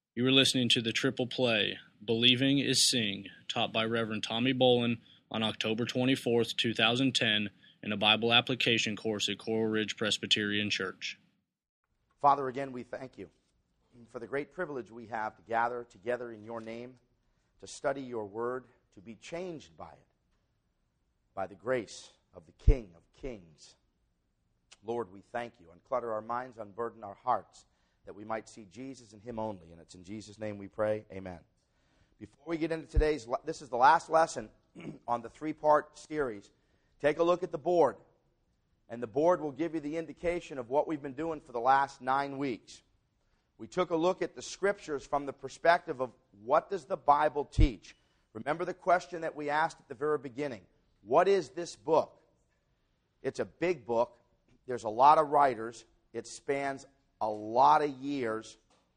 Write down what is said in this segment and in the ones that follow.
You are listening to the Triple Play, Believing is Seeing, taught by Reverend Tommy Bolin on October 24th, 2010, in a Bible application course at Coral Ridge Presbyterian Church. Father, again, we thank you for the great privilege we have to gather together in your name, to study your word, to be changed by the grace of the King of Kings. Lord, we thank you. Unclutter our minds, unburden our hearts, that we might see Jesus and him only. And it's in Jesus' name we pray. Amen. Before we get into this is the last lesson on the three-part series. Take a look at the board. And the board will give you the indication of what we've been doing for the last 9 weeks. We took a look at the scriptures from the perspective of what does the Bible teach? Remember the question that we asked at the very beginning. What is this book? It's a big book. There's a lot of writers. It spans a lot of years.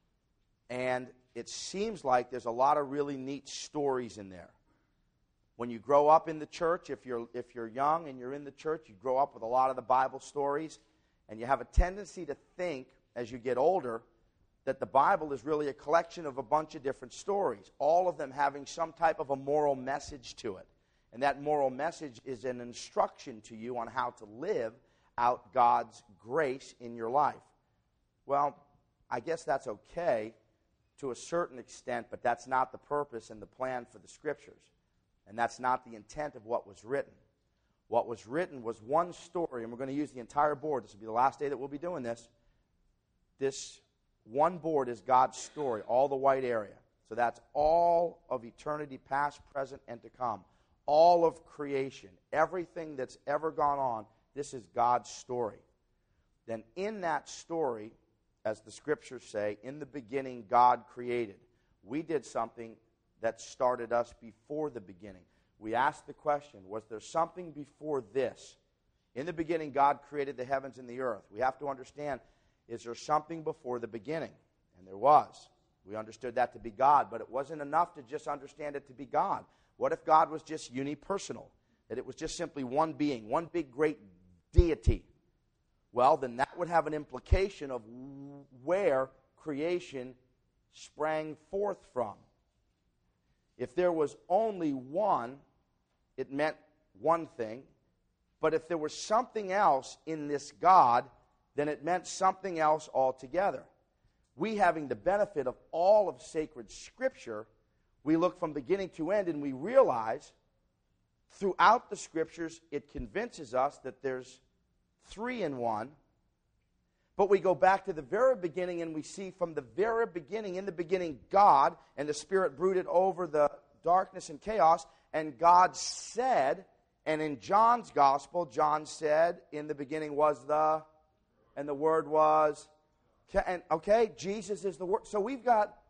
And it seems like there's a lot of really neat stories in there. When you grow up in the church, if you're young and you're in the church, you grow up with a lot of the Bible stories, and you have a tendency to think, as you get older, that the Bible is really a collection of a bunch of different stories, all of them having some type of a moral message to it. And that moral message is an instruction to you on how to live out God's grace in your life. Well, I guess that's okay to a certain extent, but that's not the purpose and the plan for the Scriptures. And that's not the intent of what was written. What was written was one story, and we're going to use the entire board. This will be the last day that we'll be doing this. This one board is God's story, all the white area. So that's all of eternity, past, present, and to come. All of creation, everything that's ever gone on, this is God's story. Then in that story, as the Scriptures say, in the beginning God created. We did something that started us before the beginning. We asked the question, was there something before this? In the beginning, God created the heavens and the earth. We have to understand, is there something before the beginning? And there was. We understood that to be God, but it wasn't enough to just understand it to be God. What if God was just unipersonal? That it was just simply one being, one big great deity? Well, then that would have an implication of where creation sprang forth from. If there was only one, it meant one thing. But if there was something else in this God, then it meant something else altogether. We, having the benefit of all of sacred Scripture, we look from beginning to end and we realize throughout the Scriptures it convinces us that there's three in one. But we go back to the very beginning and we see from the very beginning, in the beginning, God, and the Spirit brooded over the darkness and chaos, and God said, and in John's Gospel, John said, in the beginning was the, and the Word was, and okay, Jesus is the Word. So we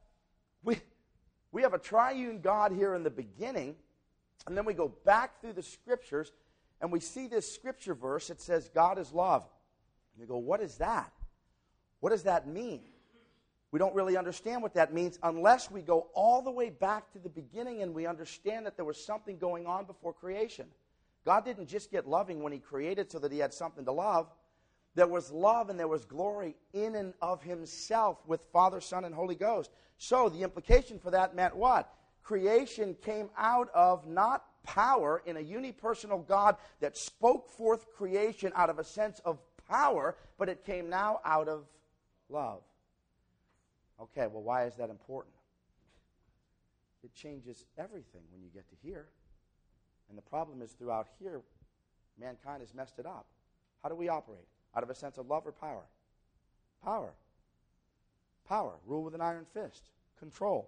have a triune God here in the beginning, and then we go back through the Scriptures, and we see this Scripture verse that says God is love. And you go, what is that? What does that mean? We don't really understand what that means unless we go all the way back to the beginning and we understand that there was something going on before creation. God didn't just get loving when he created so that he had something to love. There was love and there was glory in and of himself with Father, Son, and Holy Ghost. So the implication for that meant what? Creation came out of not power in a unipersonal God that spoke forth creation out of a sense of power, but it came now out of love. Okay, well, why is that important? It changes everything when you get to here. And the problem is throughout here, mankind has messed it up. How do we operate? Out of a sense of love or power? Power. Power. Rule with an iron fist. Control.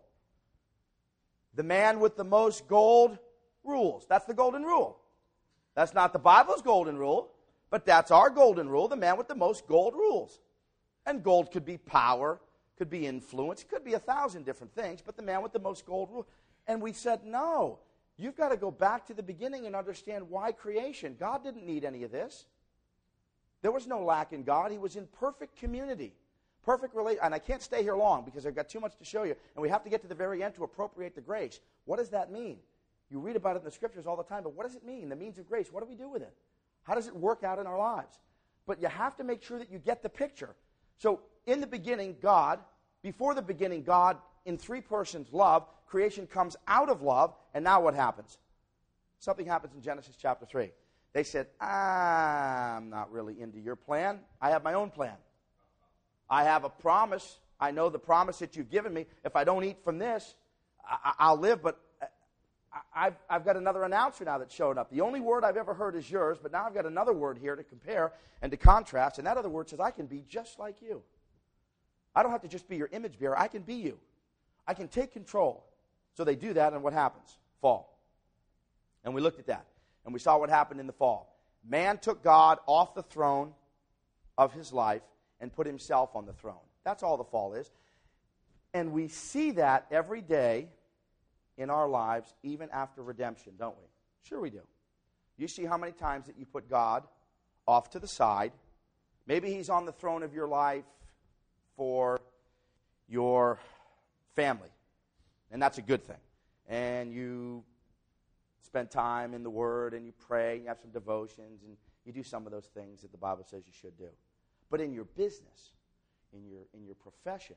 The man with the most gold rules. That's the golden rule. That's not the Bible's golden rule, but that's our golden rule. The man with the most gold rules. And gold could be power, could be influence, could be 1,000 different things, but the man with the most gold rule. And we said, no, you've got to go back to the beginning and understand why creation. God didn't need any of this. There was no lack in God. He was in perfect community, perfect relation. And I can't stay here long because I've got too much to show you, and we have to get to the very end to appropriate the grace. What does that mean? You read about it in the Scriptures all the time, but what does it mean? The means of grace, what do we do with it? How does it work out in our lives? But you have to make sure that you get the picture. So in the beginning, God, before the beginning, God in three persons love. Creation comes out of love. And now what happens? Something happens in Genesis chapter 3. They said, I'm not really into your plan. I have my own plan. I have a promise. I know the promise that you've given me. If I don't eat from this, I'll live. But I've got another announcer now that showed up. The only word I've ever heard is yours, but now I've got another word here to compare and to contrast. And that other word says, I can be just like you. I don't have to just be your image bearer. I can be you. I can take control. So they do that, and what happens? Fall. And we looked at that. And we saw what happened in the fall. Man took God off the throne of his life and put himself on the throne. That's all the fall is. And we see that every day in our lives, even after redemption, don't we? Sure we do. You see how many times that you put God off to the side. Maybe he's on the throne of your life for your family. And that's a good thing. And you spend time in the Word, and you pray, and you have some devotions, and you do some of those things that the Bible says you should do. But in your business, in your profession,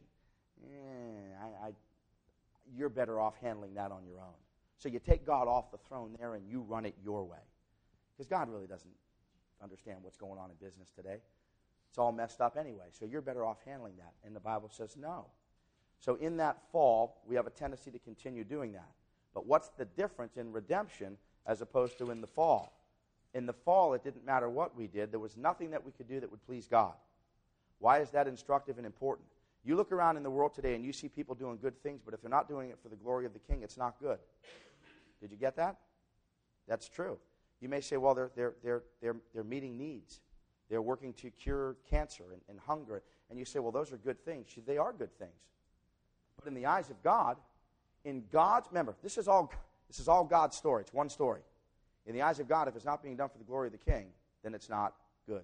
you're better off handling that on your own. So you take God off the throne there, and you run it your way. Because God really doesn't understand what's going on in business today. It's all messed up anyway, so you're better off handling that. And the Bible says no. So in that fall, we have a tendency to continue doing that. But what's the difference in redemption as opposed to in the fall? In the fall, it didn't matter what we did. There was nothing that we could do that would please God. Why is that instructive and important? You look around in the world today and you see people doing good things, but if they're not doing it for the glory of the King, it's not good. Did you get that? That's true. You may say, well, they're meeting needs. They're working to cure cancer and hunger. And you say, well, those are good things. They are good things. But in the eyes of God, remember, this is all God's story. It's one story. In the eyes of God, if it's not being done for the glory of the King, then it's not good.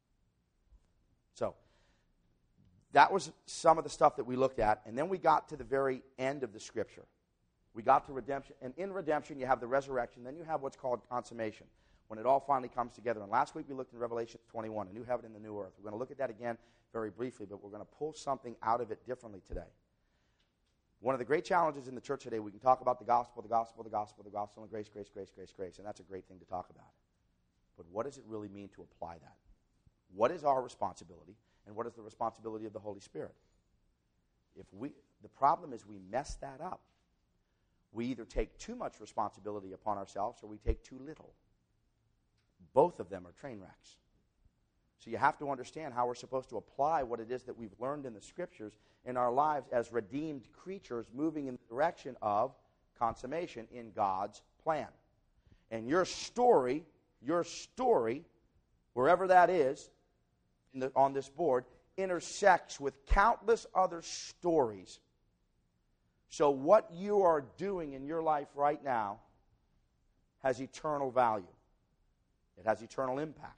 So, that was some of the stuff that we looked at. And then we got to the very end of the Scripture. We got to redemption. And in redemption, you have the resurrection. Then you have what's called consummation, when it all finally comes together. And last week we looked in Revelation 21, a new heaven and the new earth. We're going to look at that again very briefly, but we're going to pull something out of it differently today. One of the great challenges in the church today, we can talk about the gospel, and grace, and that's a great thing to talk about. But what does it really mean to apply that? What is our responsibility, and what is the responsibility of the Holy Spirit? The problem is we mess that up. We either take too much responsibility upon ourselves or we take too little. Both of them are train wrecks. So you have to understand how we're supposed to apply what it is that we've learned in the Scriptures in our lives as redeemed creatures moving in the direction of consummation in God's plan. And your story, wherever that is on this board, intersects with countless other stories. So what you are doing in your life right now has eternal value. It has eternal impact.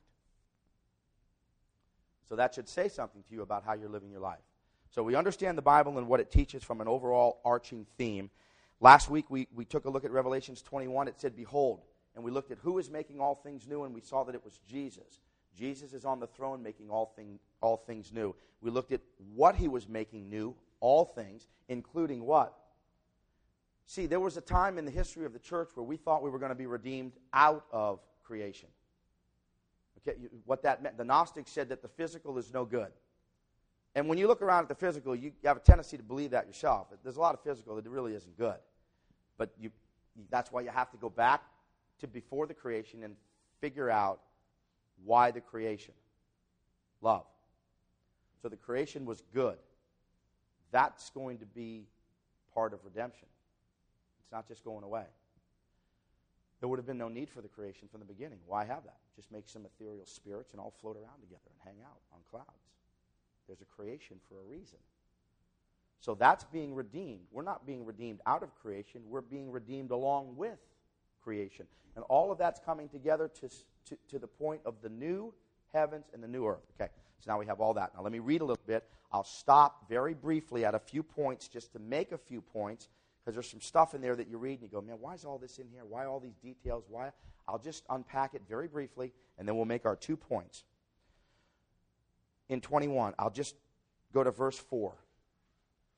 So that should say something to you about how you're living your life. So we understand the Bible and what it teaches from an overall arching theme. Last week we took a look at Revelations 21. It said, behold. And we looked at who is making all things new, and we saw that it was Jesus. Jesus is on the throne making all things new. We looked at what he was making new, all things, including what? See, there was a time in the history of the church where we thought we were going to be redeemed out of creation. Okay, what that meant, the Gnostics said that the physical is no good. And when you look around at the physical, you have a tendency to believe that yourself. There's a lot of physical that really isn't good. But that's why you have to go back to before the creation and figure out why the creation. Love. So the creation was good. That's going to be part of redemption. It's not just going away. There would have been no need for the creation from the beginning. Why have that? Just make some ethereal spirits and all float around together and hang out on clouds. There's a creation for a reason. So that's being redeemed. We're not being redeemed out of creation. We're being redeemed along with creation. And all of that's coming together to the point of the new heavens and the new earth. Okay, so now we have all that. Now let me read a little bit. I'll stop very briefly at a few points just to make a few points, because there's some stuff in there that you read and you go, man, why is all this in here? Why all these details? Why? I'll just unpack it very briefly, and then we'll make our 2 points. In 21, I'll just go to verse 4.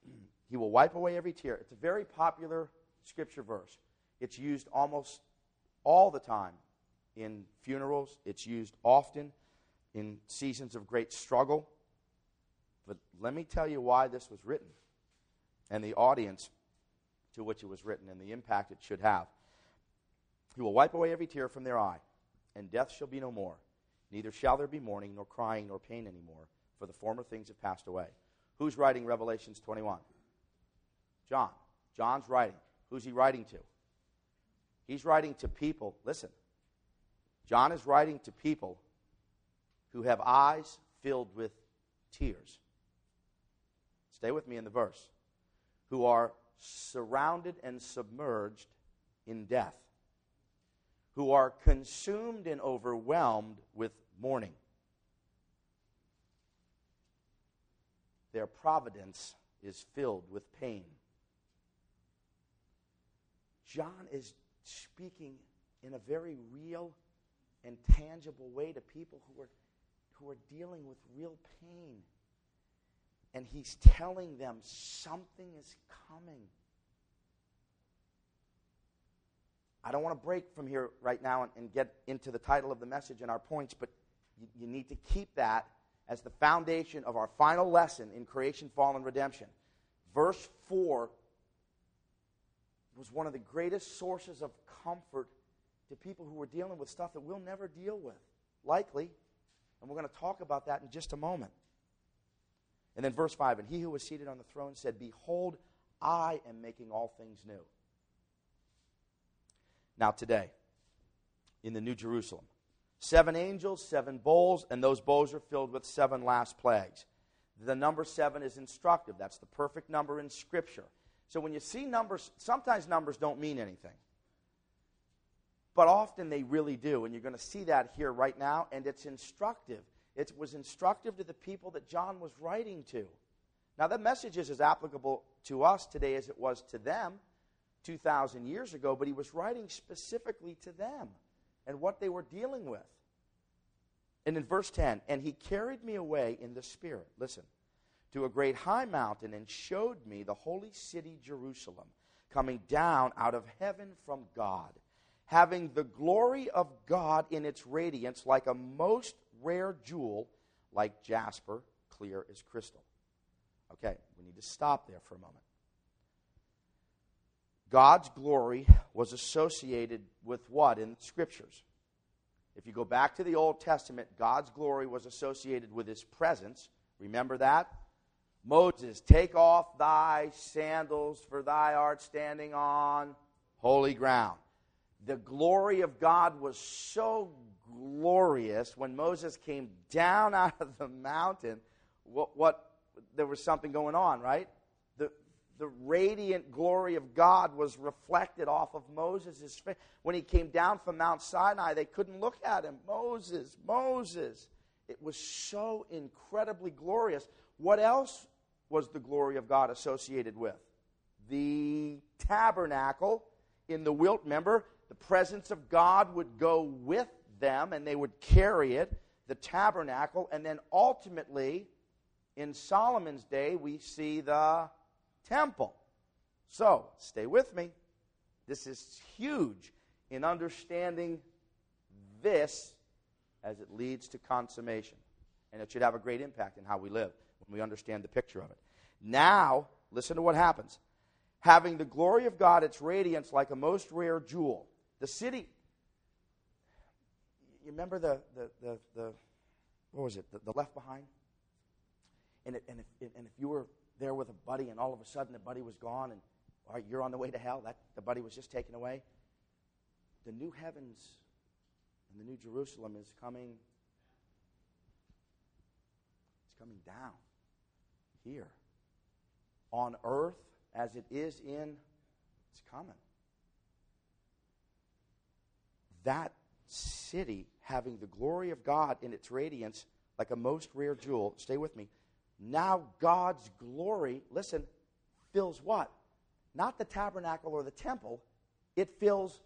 He will wipe away every tear. It's a very popular scripture verse. It's used almost all the time in funerals. It's used often in seasons of great struggle. But let me tell you why this was written and the audience to which it was written and the impact it should have. He will wipe away every tear from their eye, and death shall be no more. Neither shall there be mourning, nor crying, nor pain anymore, for the former things have passed away. Who's writing Revelations 21? John. John's writing. Who's he writing to? He's writing to people. Listen. John is writing to people who have eyes filled with tears. Stay with me in the verse. Who are surrounded and submerged in death. Who are consumed and overwhelmed with mourning. Their providence is filled with pain. John is speaking in a very real and tangible way to people who are dealing with real pain. And he's telling them something is coming. I don't want to break from here right now and get into the title of the message and our points, but you need to keep that as the foundation of our final lesson in creation, fall, and redemption. Verse 4 was one of the greatest sources of comfort to people who were dealing with stuff that we'll never deal with, likely. And we're going to talk about that in just a moment. And then verse 5, and he who was seated on the throne said, behold, I am making all things new. Now today, in the New Jerusalem, 7 angels, 7 bowls, and those bowls are filled with 7 last plagues. The number 7 is instructive. That's the perfect number in Scripture. So when you see numbers, sometimes numbers don't mean anything. But often they really do, and you're going to see that here right now, and it's instructive. It was instructive to the people that John was writing to. Now that message is as applicable to us today as it was to them 2,000 years ago, but he was writing specifically to them and what they were dealing with. And in verse 10, and he carried me away in the Spirit, listen, to a great high mountain and showed me the holy city Jerusalem coming down out of heaven from God, having the glory of God in its radiance like a most rare jewel, like jasper, clear as crystal. Okay, we need to stop there for a moment. God's glory was associated with what in Scriptures? If you go back to the Old Testament, God's glory was associated with His presence. Remember that? Moses, take off thy sandals, for thou art standing on holy ground. The glory of God was so glorious when Moses came down out of the mountain. There was something going on, right? The radiant glory of God was reflected off of Moses' face. When he came down from Mount Sinai, they couldn't look at him. Moses, Moses. It was so incredibly glorious. What else was the glory of God associated with? The tabernacle in the wilderness. Remember, the presence of God would go with them, and they would carry it, the tabernacle, and then ultimately, in Solomon's day, we see the temple. So, stay with me. This is huge in understanding this as it leads to consummation. And it should have a great impact in how we live when we understand the picture of it. Now, listen to what happens. Having the glory of God, its radiance like a most rare jewel. The city, you remember the what was it, the Left Behind? And if you were there with a buddy and all of a sudden the buddy was gone and all right, you're on the way to hell, the buddy was just taken away. The new heavens and the new Jerusalem is coming. It's coming down here. On earth as it is it's coming. That city having the glory of God in its radiance like a most rare jewel, stay with me. Now God's glory, listen, fills what? Not the tabernacle or the temple. It fills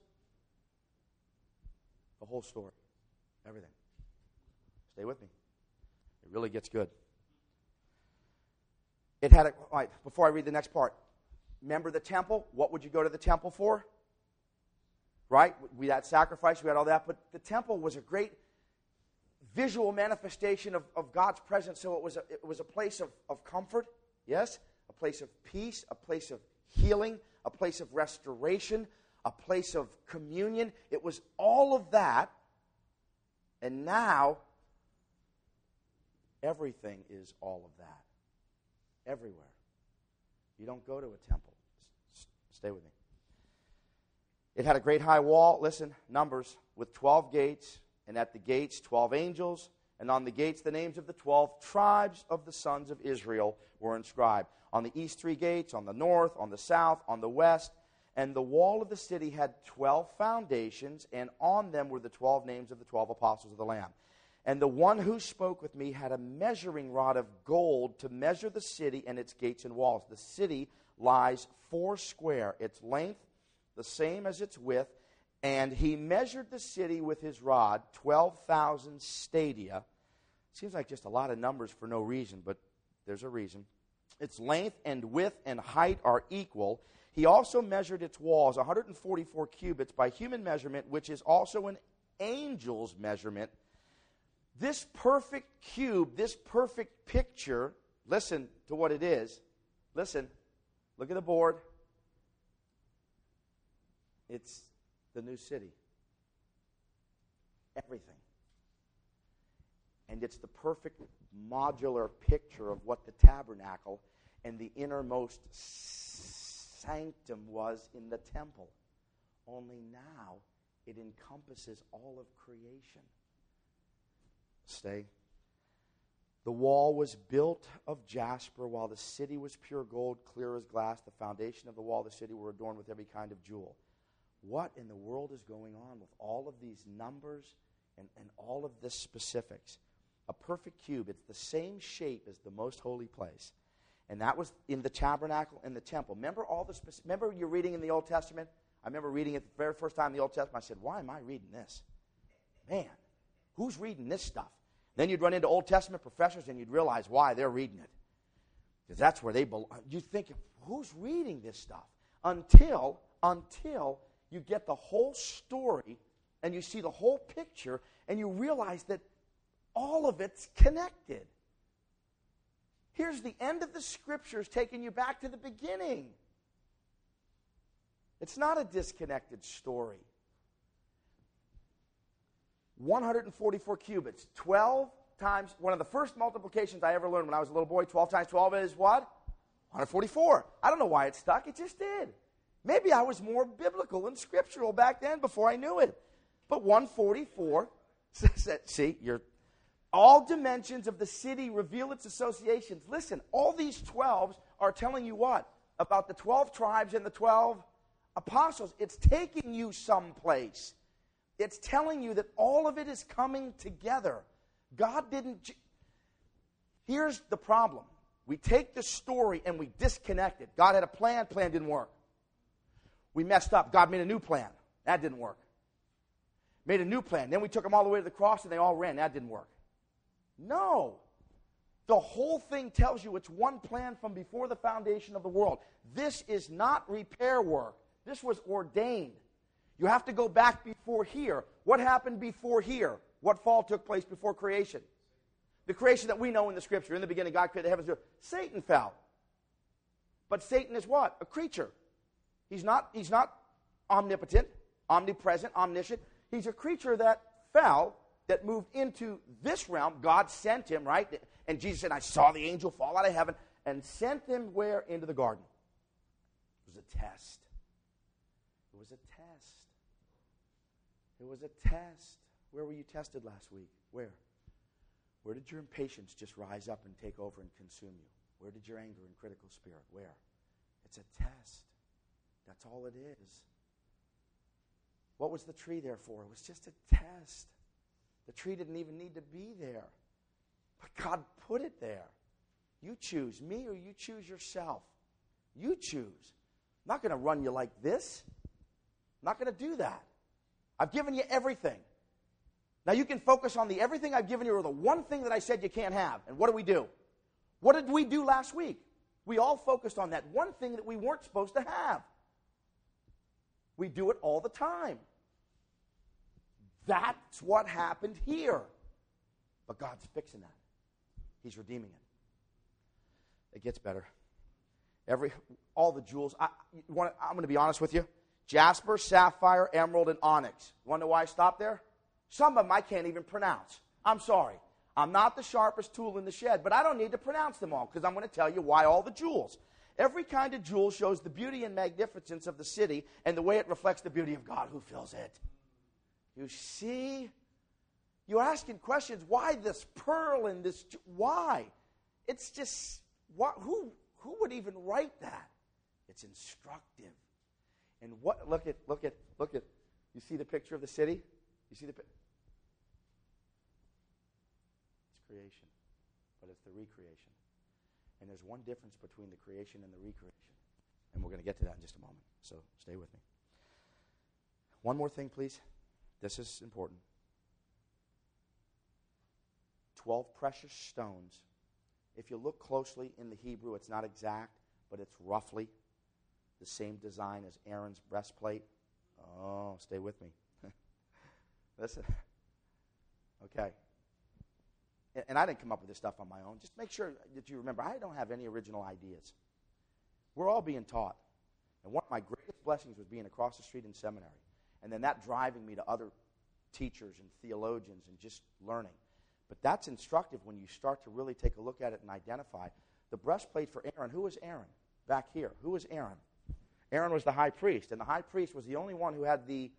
the whole story. Everything. Stay with me. It really gets good. It had all right, before I read the next part, remember the temple? What would you go to the temple for? Right? We had sacrifice, we had all that, but the temple was a great visual manifestation of God's presence, so it was a place of comfort, yes? A place of peace, a place of healing, a place of restoration, a place of communion. It was all of that, and now everything is all of that. Everywhere. You don't go to a temple. Stay with me. It had a great high wall, listen, Numbers, with 12 gates, and at the gates 12 angels, and on the gates the names of the 12 tribes of the sons of Israel were inscribed. On the east 3 gates, on the north, on the south, on the west, and the wall of the city had 12 foundations, and on them were the 12 names of the 12 apostles of the Lamb. And the one who spoke with me had a measuring rod of gold to measure the city and its gates and walls. The city lies 4 square, its length the same as its width, and he measured the city with his rod, 12,000 stadia. Seems like just a lot of numbers for no reason, but there's a reason. Its length and width and height are equal. He also measured its walls, 144 cubits by human measurement, which is also an angel's measurement. This perfect cube, this perfect picture, listen to what it is. Listen, look at the board. It's the new city. Everything. And it's the perfect modular picture of what the tabernacle and the innermost sanctum was in the temple. Only now it encompasses all of creation. Stay. The wall was built of jasper, while the city was pure gold, clear as glass. The foundation of the wall of the city were adorned with every kind of jewel. What in the world is going on with all of these numbers and all of this specifics? A perfect cube. It's the same shape as the most holy place. And that was in the tabernacle and the temple. Remember remember you're reading in the Old Testament? I remember reading it the very first time in the Old Testament. I said, why am I reading this? Man, who's reading this stuff? Then you'd run into Old Testament professors and you'd realize why they're reading it. Because that's where they belong. You think, who's reading this stuff? Until you get the whole story and you see the whole picture and you realize that all of it's connected. Here's the end of the Scriptures taking you back to the beginning. It's not a disconnected story. 144 cubits. 12 times, one of the first multiplications I ever learned when I was a little boy, 12 times 12 is what? 144. I don't know why it stuck. It just did. Maybe I was more biblical and scriptural back then before I knew it. But 144, see, all dimensions of the city reveal its associations. Listen, all these 12s are telling you what? About the 12 tribes and the 12 apostles. It's taking you someplace. It's telling you that all of it is coming together. God didn't... Here's the problem. We take the story and we disconnect it. God had a plan didn't work. We messed up. God made a new plan. That didn't work. Made a new plan. Then we took them all the way to the cross and they all ran. That didn't work. No. The whole thing tells you it's one plan from before the foundation of the world. This is not repair work. This was ordained. You have to go back before here. What happened before here? What fall took place before creation? The creation that we know in the Scripture. In the beginning, God created the heavens and the earth. Satan fell. But Satan is what? A creature. He's not omnipotent, omnipresent, omniscient. He's a creature that fell, that moved into this realm. God sent him, right? And Jesus said, I saw the angel fall out of heaven and sent him where? Into the garden. It was a test. It was a test. It was a test. Where were you tested last week? Where? Where did your impatience just rise up and take over and consume you? Where did your anger and critical spirit? Where? It's a test. That's all it is. What was the tree there for? It was just a test. The tree didn't even need to be there. But God put it there. You choose me or you choose yourself. You choose. I'm not going to run you like this. I'm not going to do that. I've given you everything. Now you can focus on the everything I've given you or the one thing that I said you can't have. And what do? What did we do last week? We all focused on that one thing that we weren't supposed to have. We do it all the time. That's what happened here. But God's fixing that. He's redeeming it. It gets better. All the jewels. I'm going to be honest with you. Jasper, sapphire, emerald, and onyx. You want to know why I stopped there? Some of them I can't even pronounce. I'm sorry. I'm not the sharpest tool in the shed, but I don't need to pronounce them all because I'm going to tell you why all the jewels. Every kind of jewel shows the beauty and magnificence of the city and the way it reflects the beauty of God who fills it. You see? You're asking questions. Why this pearl and this? Why? It's just, who would even write that? It's instructive. And look at, you see the picture of the city? You see the picture? It's creation, but it's the recreation. And there's one difference between the creation and the recreation. And we're going to get to that in just a moment, so stay with me. One more thing, please. This is important. 12 precious stones. If you look closely in the Hebrew, it's not exact, but it's roughly the same design as Aaron's breastplate. Oh, stay with me. Listen. Okay. And I didn't come up with this stuff on my own. Just make sure that you remember, I don't have any original ideas. We're all being taught. And one of my greatest blessings was being across the street in seminary. And then that driving me to other teachers and theologians and just learning. But that's instructive when you start to really take a look at it and identify. The breastplate for Aaron, who was Aaron? Back here. Who was Aaron? Aaron was the high priest. And the high priest was the only one who had the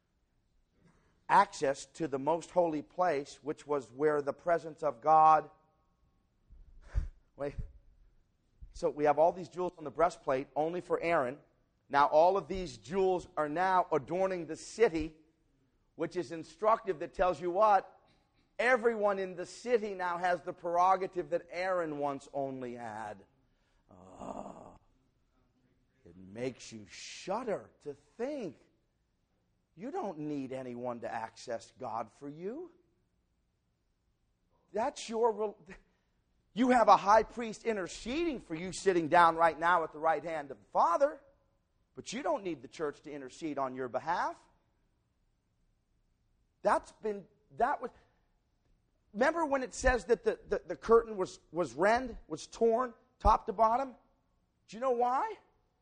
access to the most holy place, which was where the presence of God. Wait. So we have all these jewels on the breastplate only for Aaron. Now all of these jewels are now adorning the city, which is instructive that tells you what? Everyone in the city now has the prerogative that Aaron once only had. Oh, it makes you shudder to think. You don't need anyone to access God for you. That's you have a high priest interceding for you sitting down right now at the right hand of the Father, but you don't need the church to intercede on your behalf. Remember when it says that the curtain was rent, was torn, top to bottom? Do you know why?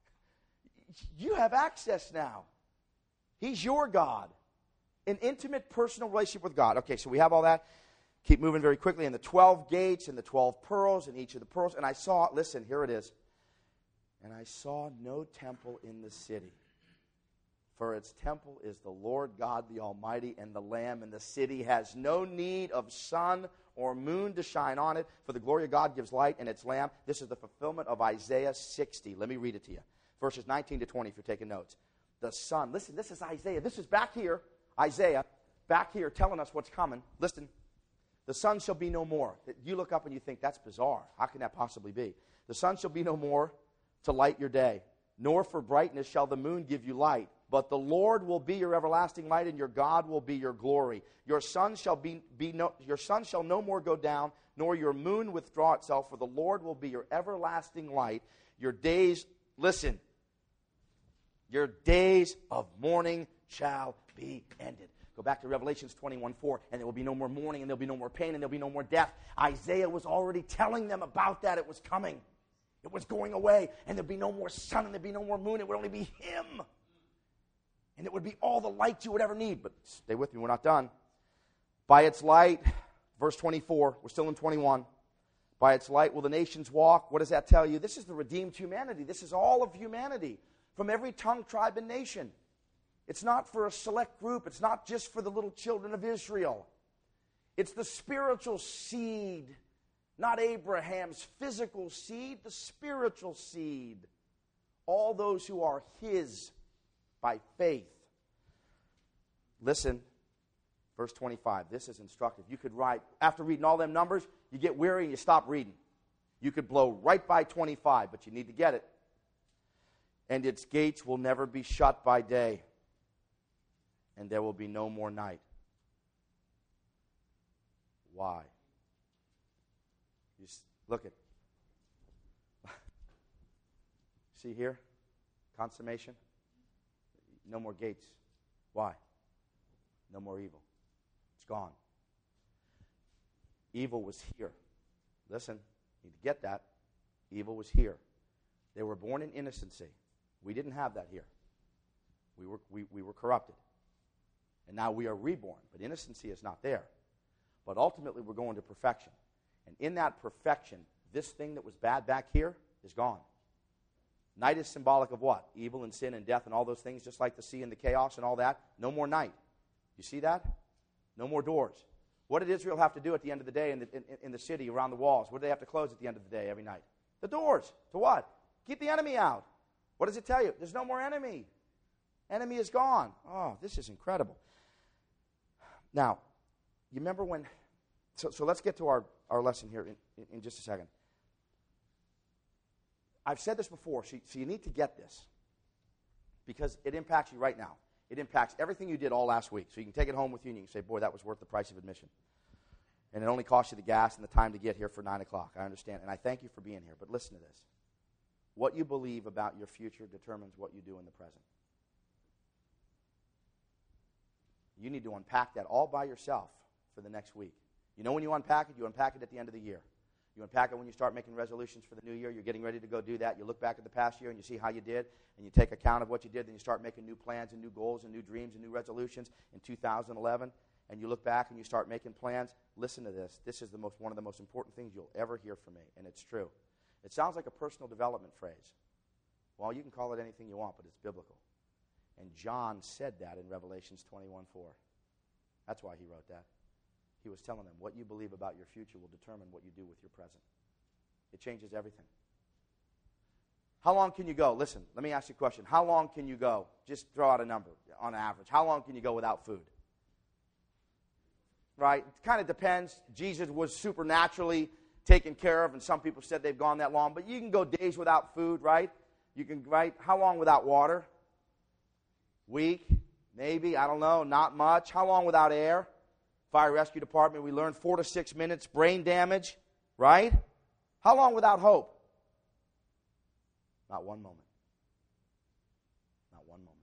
You have access now. He's your God. An intimate, personal relationship with God. Okay, so we have all that. Keep moving very quickly. And the 12 gates and the 12 pearls and each of the pearls. And I saw, listen, here it is. And I saw no temple in the city. For its temple is the Lord God the Almighty and the Lamb, and the city has no need of sun or moon to shine on it, for the glory of God gives light, and its lamp. This is the fulfillment of Isaiah 60. Let me read it to you. Verses 19 to 20 if you're taking notes. The sun, listen, this is Isaiah. This is back here, Isaiah, back here telling us what's coming. Listen, the sun shall be no more. You look up and you think, that's bizarre. How can that possibly be? The sun shall be no more to light your day, nor for brightness shall the moon give you light. But the Lord will be your everlasting light, and your God will be your glory. Your sun shall no more go down, nor your moon withdraw itself, for the Lord will be your everlasting light. Your days, listen, your days of mourning shall be ended. Go back to Revelations 21:4, and there will be no more mourning, and there will be no more pain, and there will be no more death. Isaiah was already telling them about that. It was coming. It was going away, and there would be no more sun, and there would be no more moon. It would only be Him. And it would be all the light you would ever need. But stay with me, we're not done. By its light, verse 24, we're still in 21. By its light will the nations walk. What does that tell you? This is the redeemed humanity. This is all of humanity from every tongue, tribe, and nation. It's not for a select group. It's not just for the little children of Israel. It's the spiritual seed, not Abraham's physical seed, the spiritual seed. All those who are His by faith. Listen, verse 25. This is instructive. You could write, after reading all them numbers, you get weary and you stop reading. You could blow right by 25, but you need to get it. And its gates will never be shut by day, and there will be no more night. Why? Look at. See here? Consummation. No more gates. Why? No more evil. It's gone. Evil was here. Listen, you need to get that. Evil was here. They were born in innocency. We didn't have that here. We were corrupted. And now we are reborn. But innocency is not there. But ultimately we're going to perfection. And in that perfection, this thing that was bad back here is gone. Night is symbolic of what? Evil and sin and death and all those things, just like the sea and the chaos and all that. No more night. You see that? No more doors. What did Israel have to do at the end of the day in the city around the walls? What did they have to close at the end of the day every night? The doors. To what? Keep the enemy out. What does it tell you? There's no more enemy. Enemy is gone. Oh, this is incredible. Now, you remember when... So let's get to our lesson here in just a second. I've said this before, so you need to get this because it impacts you right now. It impacts everything you did all last week. So you can take it home with you and you can say, boy, that was worth the price of admission. And it only cost you the gas and the time to get here for 9 o'clock. I understand. And I thank you for being here. But listen to this. What you believe about your future determines what you do in the present. You need to unpack that all by yourself for the next week. You know when you unpack it at the end of the year. You unpack it when you start making resolutions for the new year. You're getting ready to go do that. You look back at the past year and you see how you did, and you take account of what you did. Then you start making new plans and new goals and new dreams and new resolutions in 2011. And you look back and you start making plans. Listen to this. This is one of the most important things you'll ever hear from me, and it's true. It sounds like a personal development phrase. Well, you can call it anything you want, but it's biblical. And John said that in Revelations 21:4. That's why he wrote that. He was telling them, what you believe about your future will determine what you do with your present. It changes everything. How long can you go? Listen, let me ask you a question. How long can you go? Just throw out a number on average. How long can you go without food? Right? It kind of depends. Jesus was supernaturally taken care of, and some people said they've gone that long. But you can go days without food, right? You can, right? How long without water? Week? Maybe. I don't know. Not much. How long without air? Fire rescue department, we learned 4 to 6 minutes. Brain damage, right? How long without hope? Not one moment. Not one moment.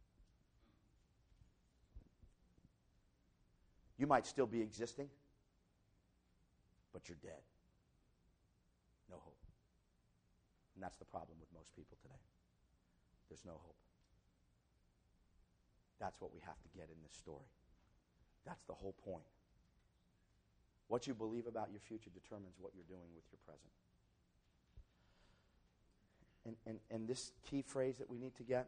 You might still be existing, but you're dead. No hope. And that's the problem with most people today. There's no hope. That's what we have to get in this story. That's the whole point. What you believe about your future determines what you're doing with your present. And this key phrase that we need to get,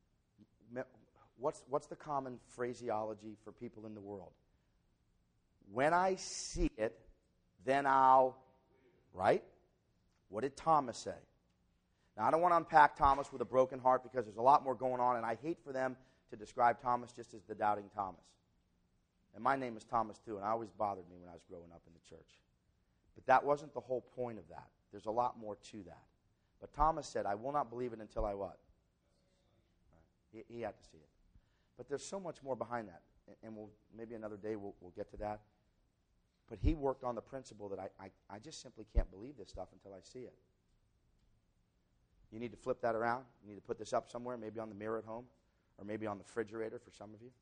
what's the common phraseology for people in the world? When I see it, then I'll, right? What did Thomas say? Now, I don't want to unpack Thomas with a broken heart because there's a lot more going on, and I hate for them to describe Thomas just as the doubting Thomas. And my name is Thomas too, and it always bothered me when I was growing up in the church. But that wasn't the whole point of that. There's a lot more to that. But Thomas said, I will not believe it until I what? Right. He had to see it. But there's so much more behind that. And maybe another day we'll get to that. But he worked on the principle that I just simply can't believe this stuff until I see it. You need to flip that around. You need to put this up somewhere, maybe on the mirror at home, or maybe on the refrigerator for some of you.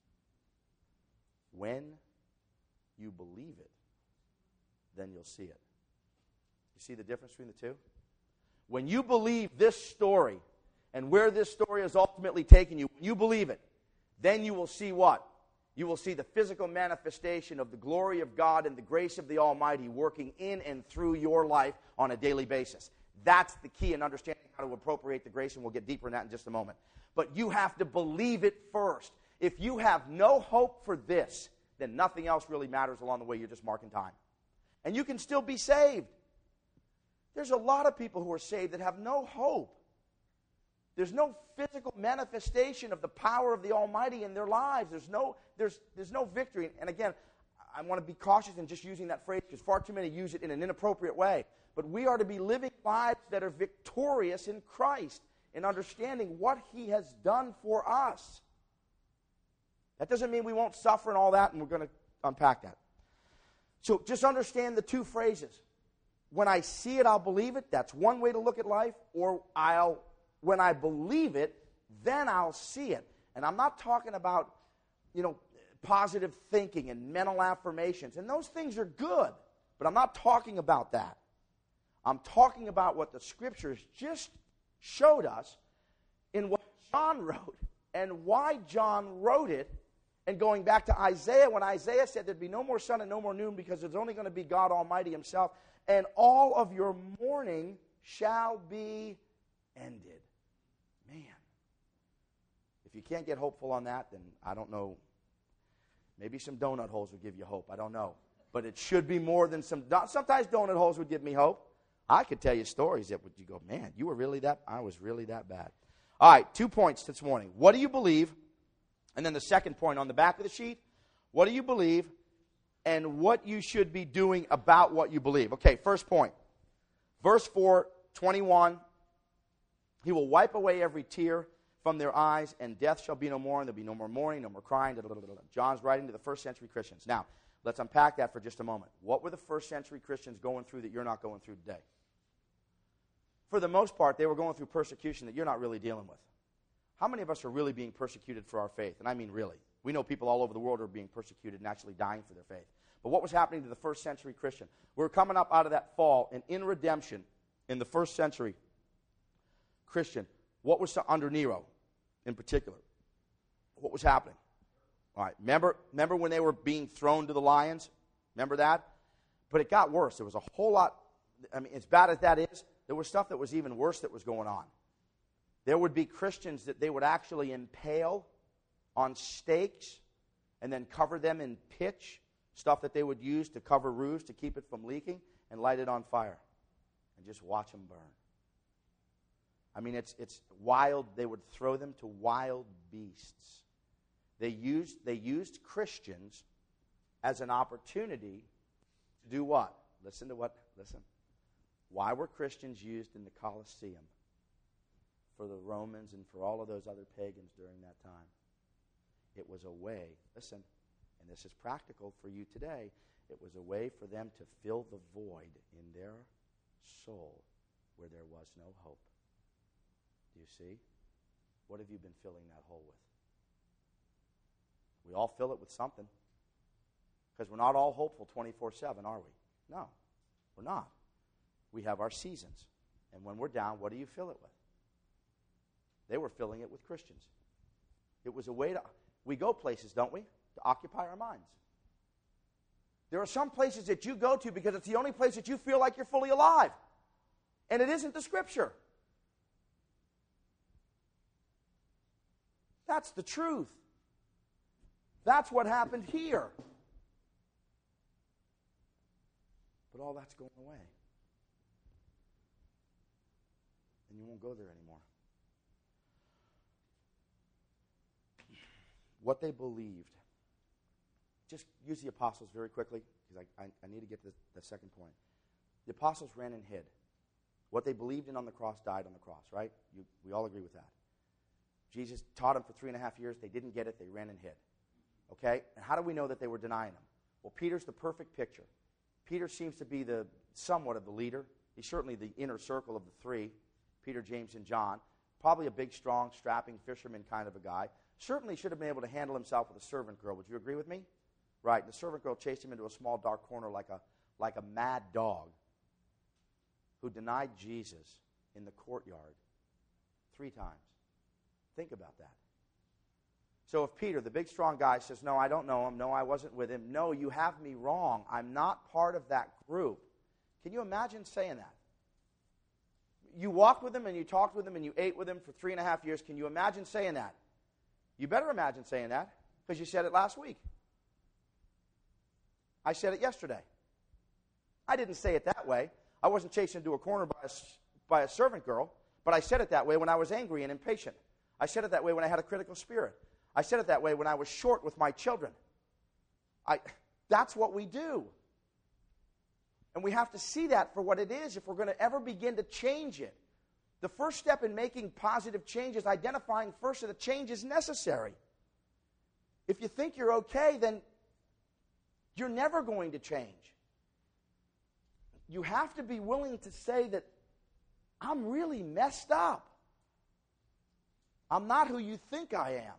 When you believe it, then you'll see it. You see the difference between the two? When you believe this story and where this story is ultimately taking you, when you believe it, then you will see what? You will see the physical manifestation of the glory of God and the grace of the Almighty working in and through your life on a daily basis. That's the key in understanding how to appropriate the grace, and we'll get deeper in that in just a moment. But you have to believe it first. If you have no hope for this, then nothing else really matters along the way. You're just marking time. And you can still be saved. There's a lot of people who are saved that have no hope. There's no physical manifestation of the power of the Almighty in their lives. There's no victory. And again, I want to be cautious in just using that phrase because far too many use it in an inappropriate way. But we are to be living lives that are victorious in Christ in understanding what He has done for us. That doesn't mean we won't suffer and all that, and we're going to unpack that. So just understand the two phrases. when I see it, I'll believe it. That's one way to look at life. Or when I believe it, then I'll see it. And I'm not talking about, positive thinking and mental affirmations. And those things are good. But I'm not talking about that. I'm talking about what the Scriptures just showed us in what John wrote and why John wrote it. And going back to Isaiah, when Isaiah said there'd be no more sun and no more noon because there's only going to be God Almighty himself, and all of your mourning shall be ended. Man, if you can't get hopeful on that, then I don't know. Maybe some donut holes would give you hope. I don't know. But it should be more than sometimes donut holes would give me hope. I could tell you stories that would you go, man, I was really that bad. All right, 2 points this morning. What do you believe? And then the second point on the back of the sheet, what do you believe and what you should be doing about what you believe? Okay, first point. Verse 4:21, he will wipe away every tear from their eyes, and death shall be no more, and there'll be no more mourning, no more crying. John's writing to the first century Christians. Now, let's unpack that for just a moment. What were the first century Christians going through that you're not going through today? For the most part, they were going through persecution that you're not really dealing with. How many of us are really being persecuted for our faith? And I mean really. We know people all over the world are being persecuted and actually dying for their faith. But what was happening to the first century Christian? We're coming up out of that fall, and in redemption, in the first century Christian, what was under Nero in particular? What was happening? All right, remember when they were being thrown to the lions? Remember that? But it got worse. There was a whole lot. I mean, as bad as that is, there was stuff that was even worse that was going on. There would be Christians that they would actually impale on stakes and then cover them in pitch, stuff that they would use to cover roofs to keep it from leaking, and light it on fire and just watch them burn. I mean, it's wild. They would throw them to wild beasts. They used Christians as an opportunity to do what? Listen. Why were Christians used in the Colosseum for the Romans and for all of those other pagans during that time? It was a way, listen, and this is practical for you today, it was a way for them to fill the void in their soul where there was no hope. Do you see? What have you been filling that hole with? We all fill it with something. Because we're not all hopeful 24/7, are we? No, we're not. We have our seasons. And when we're down, what do you fill it with? They were filling it with Christians. It was a way to... We go places, don't we? To occupy our minds. There are some places that you go to because it's the only place that you feel like you're fully alive. And it isn't the Scripture. That's the truth. That's what happened here. But all that's going away. And you won't go there anymore. What they believed. Just use the apostles very quickly, because I need to get to the second point. The apostles ran and hid. What they believed in on the cross died on the cross, right? We all agree with that. Jesus taught them for 3.5 years. They didn't get it. They ran and hid. Okay? And how do we know that they were denying him? Well, Peter's the perfect picture. Peter seems to be somewhat of the leader. He's certainly the inner circle of the three, Peter, James, and John. Probably a big, strong, strapping fisherman kind of a guy. Certainly should have been able to handle himself with a servant girl. Would you agree with me? Right. The servant girl chased him into a small, dark corner like a mad dog who denied Jesus in the courtyard 3 times. Think about that. So if Peter, the big, strong guy, says, no, I don't know him. No, I wasn't with him. No, you have me wrong. I'm not part of that group. Can you imagine saying that? You walked with him and you talked with him and you ate with him for 3.5 years. Can you imagine saying that? You better imagine saying that, because you said it last week. I said it yesterday. I didn't say it that way. I wasn't chased into a corner by a servant girl, but I said it that way when I was angry and impatient. I said it that way when I had a critical spirit. I said it that way when I was short with my children. That's what we do. And we have to see that for what it is if we're going to ever begin to change it. The first step in making positive change is identifying first that a change is necessary. If you think you're okay, then you're never going to change. you have to be willing to say that I'm really messed up. I'm not who you think I am.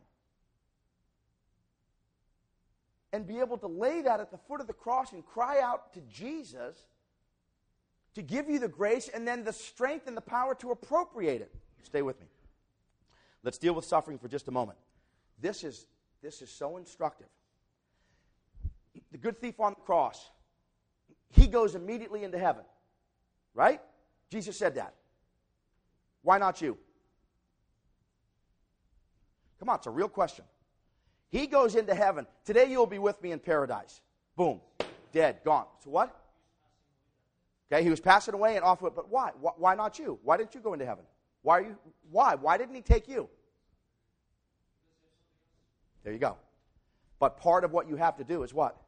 And be able to lay that at the foot of the cross and cry out to Jesus to give you the grace and then the strength and the power to appropriate it. Stay with me. Let's deal with suffering for just a moment. This is so instructive. The good thief on the cross, he goes immediately into heaven. Right? Jesus said that. Why not you? Come on, it's a real question. He goes into heaven. Today you'll be with me in paradise. Boom. Dead. Gone. So what? Okay, he was passing away and off. But why? Why not you? Why didn't you go into heaven? Why? Why didn't he take you? There you go. But part of what you have to do is what?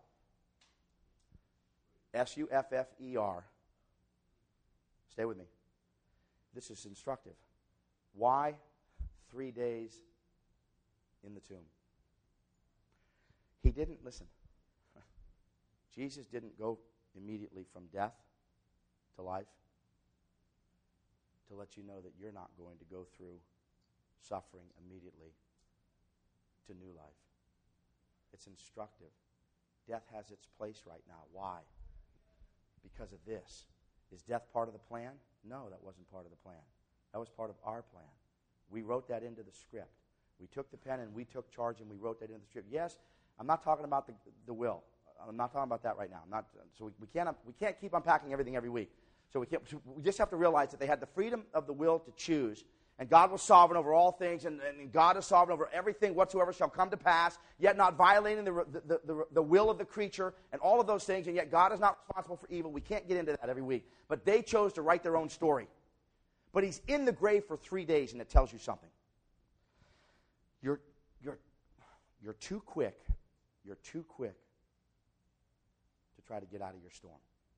S-U-F-F-E-R. Stay with me. This is instructive. Why 3 days in the tomb? He didn't, listen, Jesus didn't go immediately from death to life to let you know that you're not going to go through suffering immediately to new life. It's instructive. Death has its place right now. Why? Because of this. Is death part of the plan? No, that wasn't part of the plan. That was part of our plan. We wrote that into the script. We took the pen and we took charge and we wrote that into the script. Yes, I'm not talking about the will. I'm not talking about that right now. We can't keep unpacking everything every week. So we just have to realize that they had the freedom of the will to choose, and God was sovereign over all things, and God is sovereign over everything whatsoever shall come to pass, yet not violating the will of the creature and all of those things, and yet God is not responsible for evil. We can't get into that every week. But they chose to write their own story. But he's in the grave for 3 days, and it tells you something. You're too quick. You're too quick to try to get out of your storm.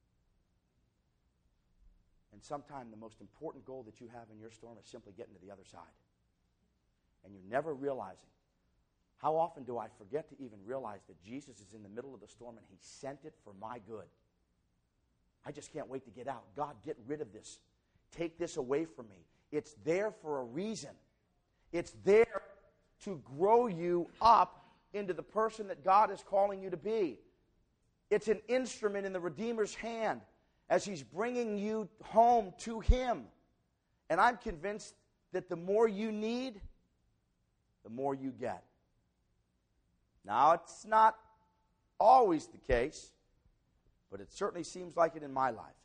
And sometimes the most important goal that you have in your storm is simply getting to the other side. And you're never realizing. How often do I forget to even realize that Jesus is in the middle of the storm and he sent it for my good? I just can't wait to get out. God, get rid of this. Take this away from me. It's there for a reason. It's there to grow you up into the person that God is calling you to be. It's an instrument in the Redeemer's hand as he's bringing you home to him. And I'm convinced that the more you need, the more you get. Now, it's not always the case, but it certainly seems like it in my life.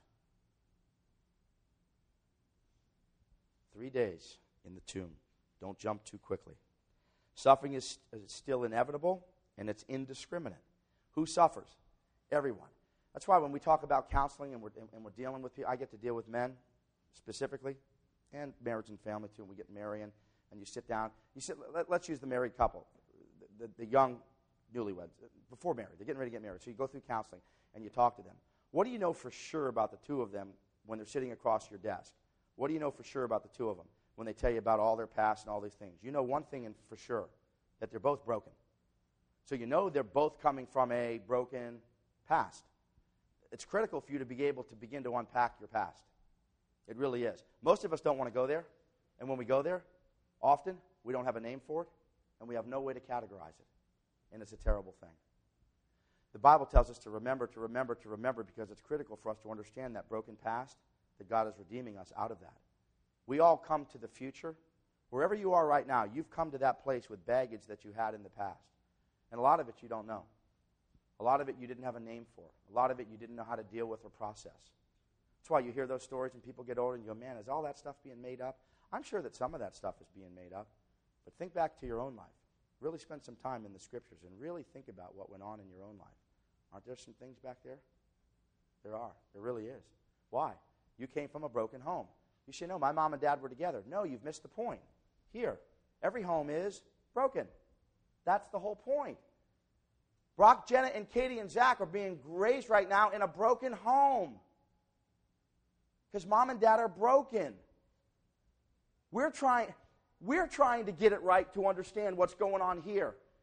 3 days in the tomb. Don't jump too quickly. Suffering is still inevitable, and it's indiscriminate. Who suffers? Everyone. That's why when we talk about counseling and we're dealing with people, I get to deal with men specifically, and marriage and family too. And we get married, and you sit down. Let's use the married couple, the young newlyweds, before married. They're getting ready to get married. So you go through counseling, and you talk to them. What do you know for sure about the two of them when they're sitting across your desk? What do you know for sure about the two of them when they tell you about all their past and all these things? You know one thing for sure, that they're both broken. So you know they're both coming from a broken past. It's critical for you to be able to begin to unpack your past. It really is. Most of us don't want to go there, and when we go there, often we don't have a name for it, and we have no way to categorize it, and it's a terrible thing. The Bible tells us to remember, because it's critical for us to understand that broken past, that God is redeeming us out of that. We all come to the future. Wherever you are right now, you've come to that place with baggage that you had in the past. And a lot of it you don't know. A lot of it you didn't have a name for. A lot of it you didn't know how to deal with or process. That's why you hear those stories when people get older and you go, man, is all that stuff being made up? I'm sure that some of that stuff is being made up. But think back to your own life. Really spend some time in the Scriptures and really think about what went on in your own life. Aren't there some things back there? There are. There really is. Why? You came from a broken home. You say, no, my mom and dad were together. No, you've missed the point. Here, every home is broken. That's the whole point. Brock, Jenna, and Katie and Zach are being raised right now in a broken home. Because mom and dad are broken. We're trying to get it right to understand what's going on here.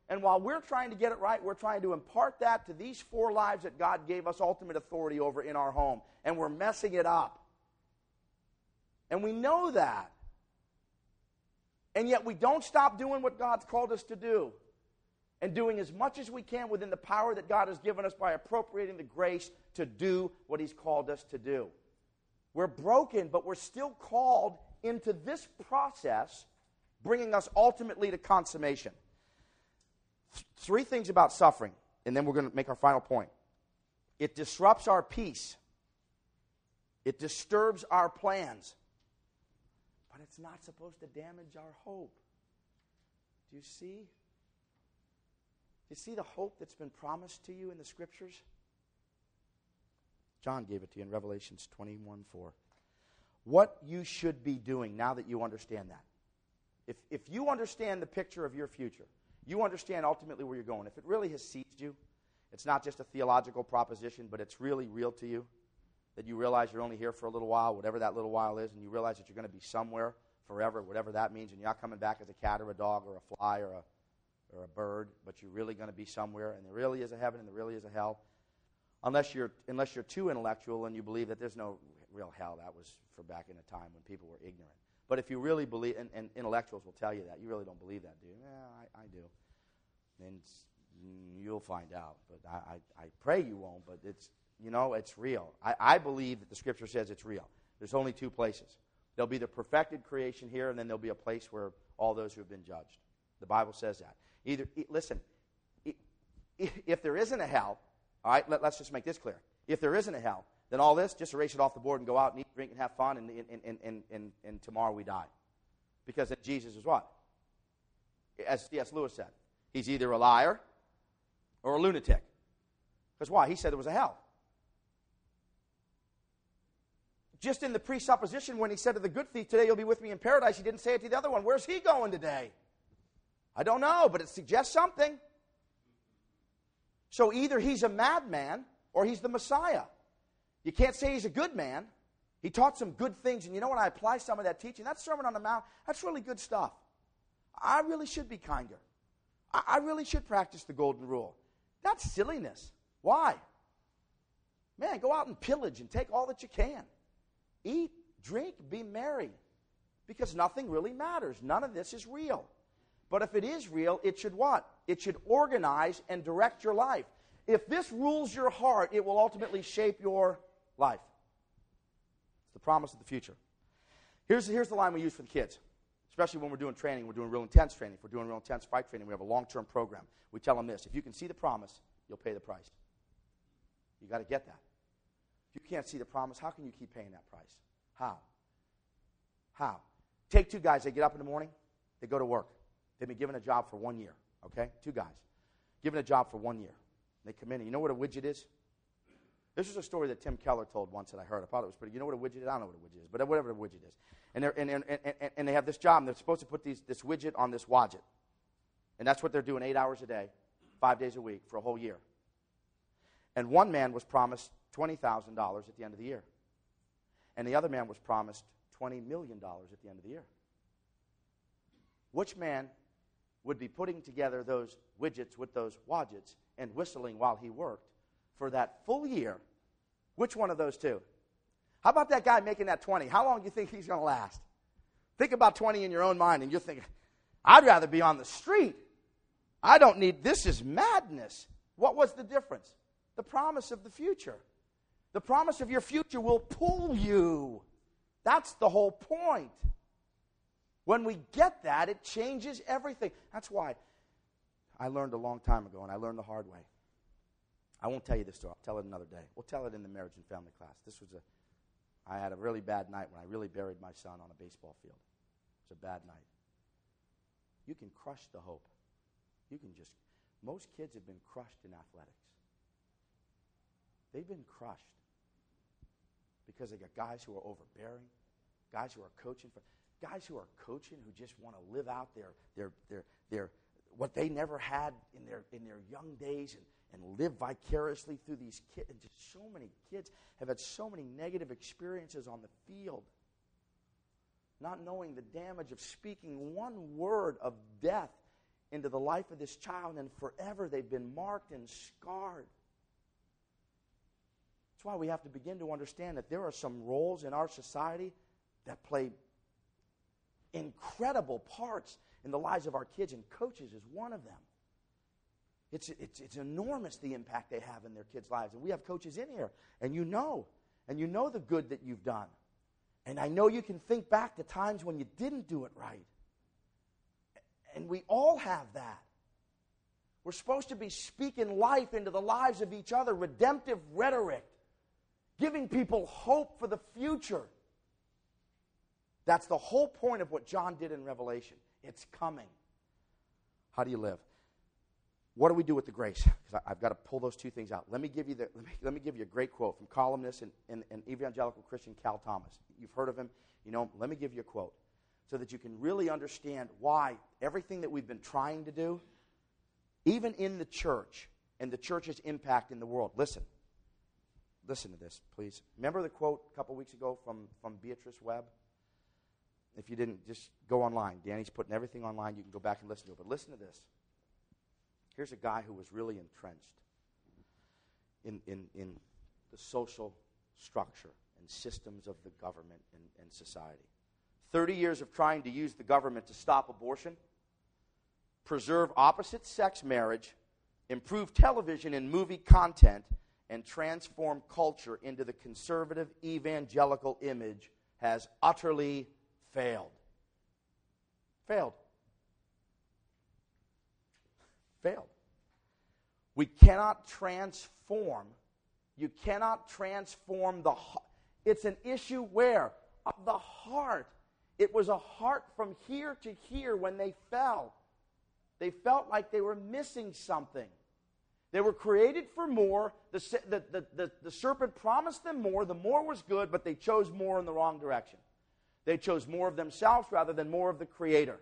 And while we're trying to get it right, we're trying to impart that to these 4 lives that God gave us ultimate authority over in our home. And we're messing it up. And we know that. And yet we don't stop doing what God's called us to do. And doing as much as we can within the power that God has given us by appropriating the grace to do what He's called us to do. We're broken, but we're still called into this process, bringing us ultimately to consummation. 3 things about suffering, and then we're going to make our final point. It disrupts our peace. It disturbs our plans. But it's not supposed to damage our hope. Do you see? Do you see the hope that's been promised to you in the Scriptures? John gave it to you in Revelations 21:4. What you should be doing now that you understand that. If you understand the picture of your future, you understand ultimately where you're going. If it really has seized you, it's not just a theological proposition, but it's really real to you, that you realize you're only here for a little while, whatever that little while is, and you realize that you're going to be somewhere forever, whatever that means, and you're not coming back as a cat or a dog or a fly or a bird, but you're really going to be somewhere, and there really is a heaven and there really is a hell. Unless you're too intellectual and you believe that there's no real hell. That was for back in a time when people were ignorant. But if you really believe, and intellectuals will tell you that, you really don't believe that, do you? Yeah, I do. And you'll find out. But I pray you won't, but it's real. I believe that the Scripture says it's real. There's only 2 places. There'll be the perfected creation here, and then there'll be a place where all those who have been judged. The Bible says that. Listen, if there isn't a hell, all right, let's just make this clear. If there isn't a hell, then all this, just erase it off the board and go out and eat, drink, and have fun, and tomorrow we die. Because Jesus is what? As C.S. Lewis said, he's either a liar or a lunatic. Because why? He said there was a hell. Just in the presupposition when he said to the good thief, today you'll be with me in paradise, he didn't say it to the other one. Where's he going today? I don't know, but it suggests something. So either he's a madman or he's the Messiah. You can't say he's a good man. He taught some good things, and you know when I apply some of that teaching, that Sermon on the Mount, that's really good stuff. I really should be kinder. I really should practice the golden rule. That's silliness. Why? Man, go out and pillage and take all that you can. Eat, drink, be merry. Because nothing really matters. None of this is real. But if it is real, it should what? It should organize and direct your life. If this rules your heart, it will ultimately shape your life. It's the promise of the future. Here's the line we use for the kids. Especially when we're doing training, we're doing real intense training. If we're doing real intense fight training, we have a long-term program. We tell them this: if you can see the promise, you'll pay the price. You got to get that. If you can't see the promise, how can you keep paying that price? How? Take 2 guys. They get up in the morning. They go to work. They've been given a job for 1 year. Okay? 2 guys. Given a job for 1 year. They come in, and you know what a widget is? This is a story that Tim Keller told once that I heard. I thought it was pretty. You know what a widget is? I don't know what a widget is, but whatever a widget is. And they have this job, and they're supposed to put this widget on this wadget. And that's what they're doing 8 hours a day, 5 days a week for a whole year. And one man was promised $20,000 at the end of the year. And the other man was promised $20 million at the end of the year. Which man would be putting together those widgets with those wadgets and whistling while he worked for that full year? Which one of those 2? How about that guy making that 20? How long do you think he's going to last? Think about 20 in your own mind, and you're thinking, I'd rather be on the street. I don't need, this is madness. What was the difference? The promise of the future. The promise of your future will pull you. That's the whole point. When we get that, it changes everything. That's why I learned a long time ago, and I learned the hard way. I won't tell you this story. I'll tell it another day. We'll tell it in the marriage and family class. I had a really bad night when I really buried my son on a baseball field. It was a bad night. You can crush the hope. Most kids have been crushed in athletics. They've been crushed because they got guys who are overbearing, guys who are coaching who just want to live out their what they never had in their young days and live vicariously through these kids. And just so many kids have had so many negative experiences on the field, not knowing the damage of speaking one word of death into the life of this child, and forever they've been marked and scarred. That's why we have to begin to understand that there are some roles in our society that play incredible parts in the lives of our kids, and coaches is one of them. It's enormous the impact they have in their kids' lives. And we have coaches in here, and you know the good that you've done. And I know you can think back to times when you didn't do it right. And we all have that. We're supposed to be speaking life into the lives of each other, redemptive rhetoric, giving people hope for the future. That's the whole point of what John did in Revelation. It's coming. How do you live? What do we do with the grace? Because I've got to pull those two things out. Let me give you a great quote from columnist and evangelical Christian Cal Thomas. You've heard of him. You know him. Let me give you a quote so that you can really understand why everything that we've been trying to do, even in the church and the church's impact in the world. Listen to this, please. Remember the quote a couple weeks ago from Beatrice Webb? If you didn't, just go online. Danny's putting everything online. You can go back and listen to it. But listen to this. Here's a guy who was really entrenched in the social structure and systems of the government and society. 30 years of trying to use the government to stop abortion, preserve opposite-sex marriage, improve television and movie content, and transform culture into the conservative evangelical image has utterly failed. Failed. We cannot transform. You cannot transform the heart. It's an issue where? Of the heart. It was a heart from here to here when they fell. They felt like they were missing something. They were created for more. The serpent promised them more. The more was good, but they chose more in the wrong direction. They chose more of themselves rather than more of the Creator.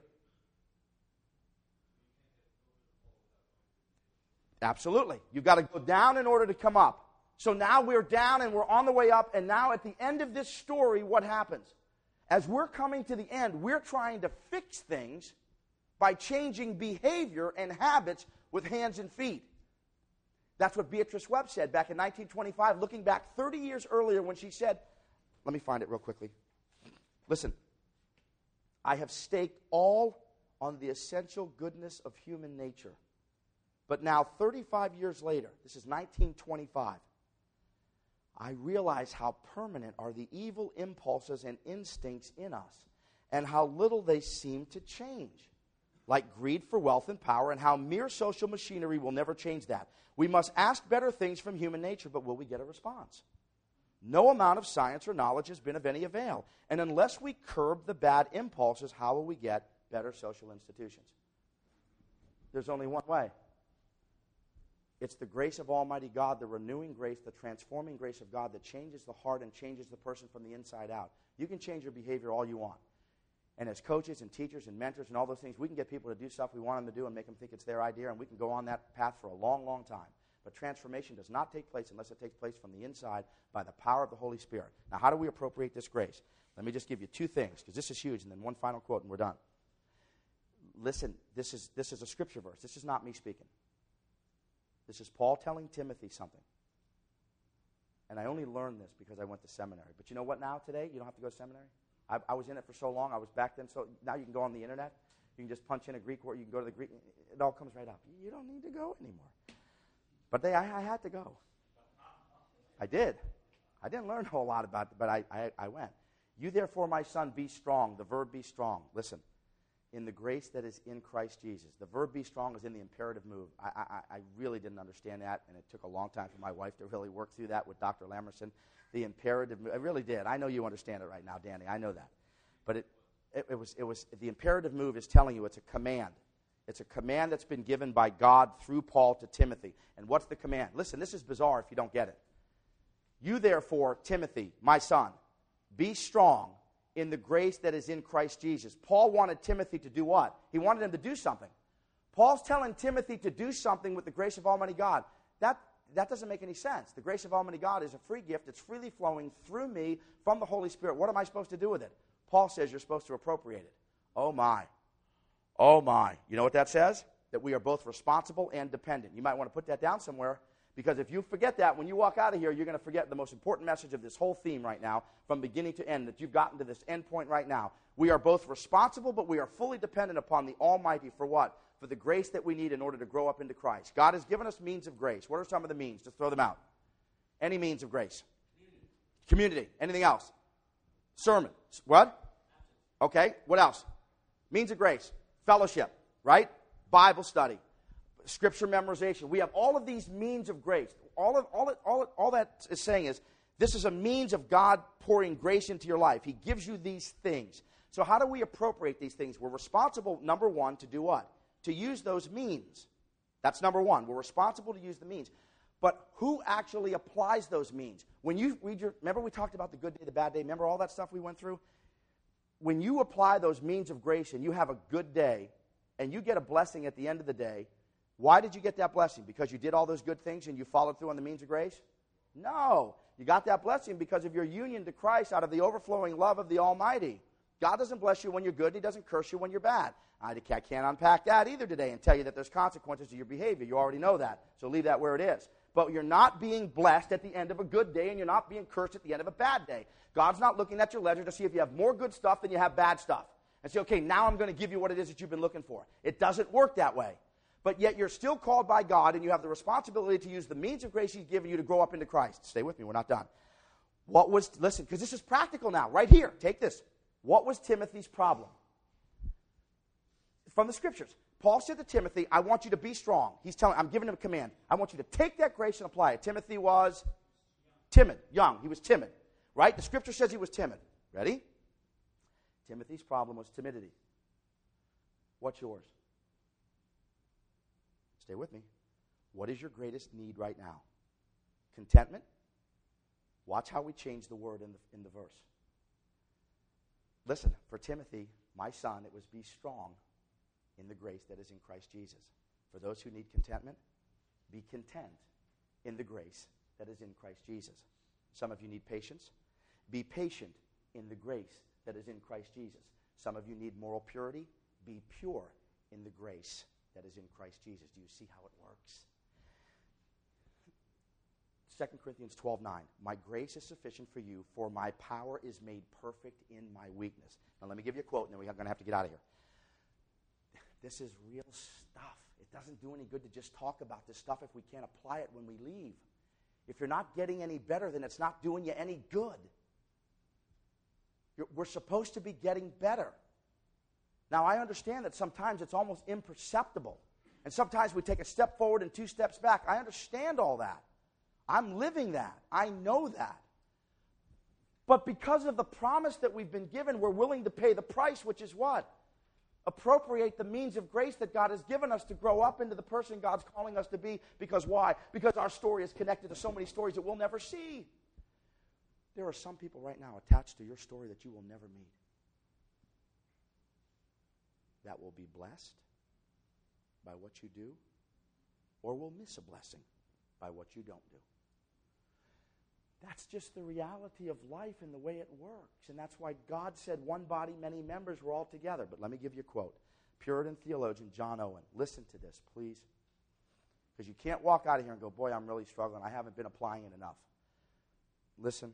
Absolutely. You've got to go down in order to come up. So now we're down and we're on the way up, and now at the end of this story, what happens? As we're coming to the end, we're trying to fix things by changing behavior and habits with hands and feet. That's what Beatrice Webb said back in 1925, looking back 30 years earlier when she said, let me find it real quickly. Listen, I have staked all on the essential goodness of human nature. But now, 35 years later, this is 1925, I realize how permanent are the evil impulses and instincts in us, and how little they seem to change, like greed for wealth and power, and how mere social machinery will never change that. We must ask better things from human nature, but will we get a response? No amount of science or knowledge has been of any avail, and unless we curb the bad impulses, how will we get better social institutions? There's only one way. It's the grace of Almighty God, the renewing grace, the transforming grace of God that changes the heart and changes the person from the inside out. You can change your behavior all you want. And as coaches and teachers and mentors and all those things, we can get people to do stuff we want them to do and make them think it's their idea, and we can go on that path for a long, long time. But transformation does not take place unless it takes place from the inside by the power of the Holy Spirit. Now, how do we appropriate this grace? Let me just give you two things, because this is huge, and then one final quote, and we're done. Listen, this is a scripture verse. This is not me speaking. This is Paul telling Timothy something. And I only learned this because I went to seminary. But you know what now, today? You don't have to go to seminary. I was in it for so long. I was back then. So now you can go on the internet. You can just punch in a Greek word. You can go to the Greek. It all comes right up. You don't need to go anymore. But I had to go. I did. I didn't learn a whole lot about it, but I went. You therefore, my son, be strong. The verb be strong. Listen. In the grace that is in Christ Jesus. The verb be strong is in the imperative mood. I really didn't understand that, and it took a long time for my wife to really work through that with Dr. Lamerson. The imperative mood, I really did. I know you understand it right now, Danny. I know that. But it was the imperative move is telling you it's a command. It's a command that's been given by God through Paul to Timothy. And what's the command? Listen, this is bizarre if you don't get it. You therefore, Timothy, my son, be strong in the grace that is in Christ Jesus. Paul wanted Timothy to do what? He wanted him to do something. Paul's telling Timothy to do something with the grace of Almighty God. That doesn't make any sense. The grace of Almighty God is a free gift. It's freely flowing through me from the Holy Spirit. What am I supposed to do with it? Paul says you're supposed to appropriate it. Oh my. Oh my. You know what that says? that we are both responsible and dependent. You might want to put that down somewhere, because if you forget that, when you walk out of here, you're going to forget the most important message of this whole theme right now, from beginning to end, that you've gotten to this end point right now. We are both responsible, but we are fully dependent upon the Almighty for what? For the grace that we need in order to grow up into Christ. God has given us means of grace. What are some of the means? Just throw them out. Any means of grace. Community. Anything else? Sermon. What? Okay. What else? Means of grace. Fellowship. Right? Bible study. Scripture memorization. We have all of these means of grace. All that is saying is, this is a means of God pouring grace into your life. He gives you these things. So how do we appropriate these things? We're responsible, number one, to do what? To use those means. That's number one. We're responsible to use the means. But who actually applies those means? When you read remember we talked about the good day, the bad day? Remember all that stuff we went through? When you apply those means of grace and you have a good day and you get a blessing at the end of the day, why did you get that blessing? Because you did all those good things and you followed through on the means of grace? No. You got that blessing because of your union to Christ out of the overflowing love of the Almighty. God doesn't bless you when you're good. He doesn't curse you when you're bad. I can't unpack that either today and tell you that there's consequences to your behavior. You already know that, so leave that where it is. But you're not being blessed at the end of a good day, and you're not being cursed at the end of a bad day. God's not looking at your ledger to see if you have more good stuff than you have bad stuff. And say, okay, now I'm going to give you what it is that you've been looking for. It doesn't work that way. But yet you're still called by God, and you have the responsibility to use the means of grace He's given you to grow up into Christ. Stay with me, we're not done. Listen, because this is practical now, right here. Take this. What was Timothy's problem? From the Scriptures. Paul said to Timothy, I want you to be strong. I'm giving him a command. I want you to take that grace and apply it. Timothy was timid, young. He was timid, right? The Scripture says he was timid. Ready? Timothy's problem was timidity. What's yours? Stay with me. What is your greatest need right now? Contentment? Watch how we change the word in the verse. Listen, for Timothy, my son, it was be strong in the grace that is in Christ Jesus. For those who need contentment, be content in the grace that is in Christ Jesus. Some of you need patience. Be patient in the grace that is in Christ Jesus. Some of you need moral purity. Be pure in the grace that is in Christ Jesus. Do you see how it works? 2 Corinthians 12:9. My grace is sufficient for you, for my power is made perfect in my weakness. Now let me give you a quote, and then we're going to have to get out of here. This is real stuff. It doesn't do any good to just talk about this stuff if we can't apply it when we leave. If you're not getting any better, then it's not doing you any good. We're supposed to be getting better. Now, I understand that sometimes it's almost imperceptible. And sometimes we take a step forward and 2 steps back. I understand all that. I'm living that. I know that. But because of the promise that we've been given, we're willing to pay the price, which is what? Appropriate the means of grace that God has given us to grow up into the person God's calling us to be. Because why? Because our story is connected to so many stories that we'll never see. There are some people right now attached to your story that you will never meet, that will be blessed by what you do, or will miss a blessing by what you don't do. That's just the reality of life and the way it works. And that's why God said one body, many members, we're all together. But let me give you a quote. Puritan theologian John Owen. Listen to this, please. Because you can't walk out of here and go, boy, I'm really struggling. I haven't been applying it enough. Listen.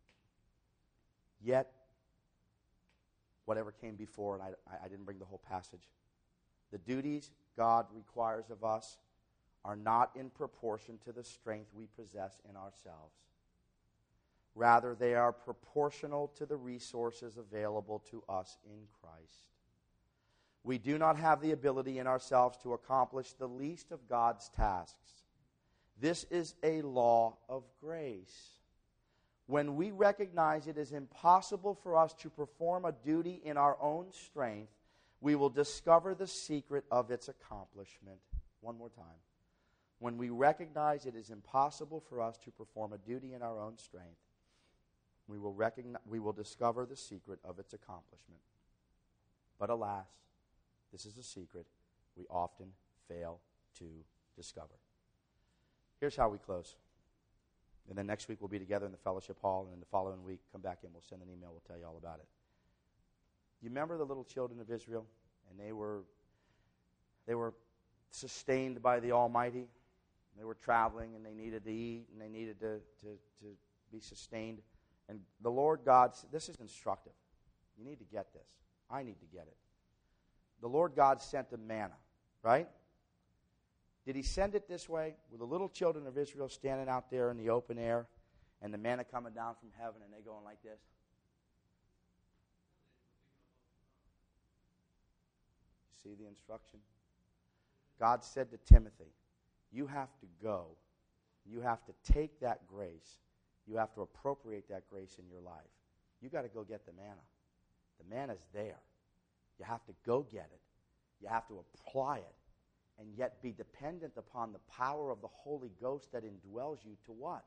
Yet, whatever came before, and I didn't bring the whole passage, the duties God requires of us are not in proportion to the strength we possess in ourselves. Rather, they are proportional to the resources available to us in Christ. We do not have the ability in ourselves to accomplish the least of God's tasks. This is a law of grace. When we recognize it is impossible for us to perform a duty in our own strength, we will discover the secret of its accomplishment. One more time. When we recognize it is impossible for us to perform a duty in our own strength, we will discover the secret of its accomplishment. But alas, this is a secret we often fail to discover. Here's how we close. And then next week we'll be together in the fellowship hall, and then the following week, come back in, we'll send an email, we'll tell you all about it. You remember the little children of Israel? And they were sustained by the Almighty. They were traveling and they needed to eat and they needed to be sustained. And the Lord God said, this is instructive. You need to get this. I need to get it. The Lord God sent a manna, right? Did he send it this way? Were the little children of Israel standing out there in the open air and the manna coming down from heaven and they going like this? See the instruction? God said to Timothy, you have to go. You have to take that grace. You have to appropriate that grace in your life. You got to go get the manna. The manna's there. You have to go get it. You have to apply it. And yet be dependent upon the power of the Holy Ghost that indwells you to what?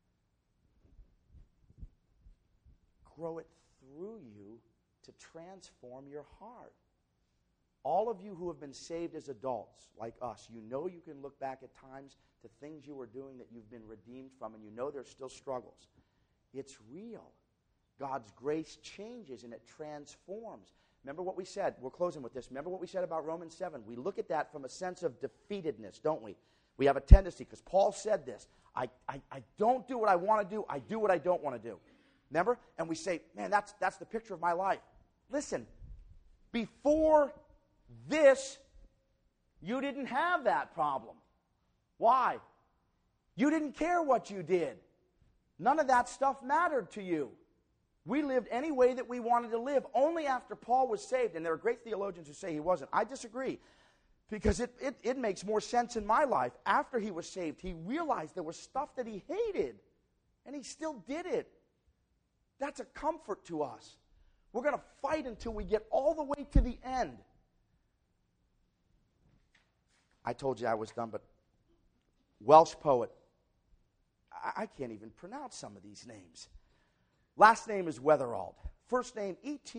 Grow it through you to transform your heart. All of you who have been saved as adults, like us, you know you can look back at times to things you were doing that you've been redeemed from, and you know there's still struggles. It's real. God's grace changes and it transforms. Remember what we said? We're closing with this. Remember what we said about Romans 7? We look at that from a sense of defeatedness, don't we? We have a tendency, because Paul said this, I don't do what I want to do, I do what I don't want to do. Remember? And we say, man, that's the picture of my life. Listen, before this, you didn't have that problem. Why? You didn't care what you did. None of that stuff mattered to you. We lived any way that we wanted to live. Only after Paul was saved, and there are great theologians who say he wasn't. I disagree, because it makes more sense in my life. After he was saved, he realized there was stuff that he hated, and he still did it. That's a comfort to us. We're going to fight until we get all the way to the end. I told you I was done, but Welsh poet. I can't even pronounce some of these names. Last name is Wetherald. First name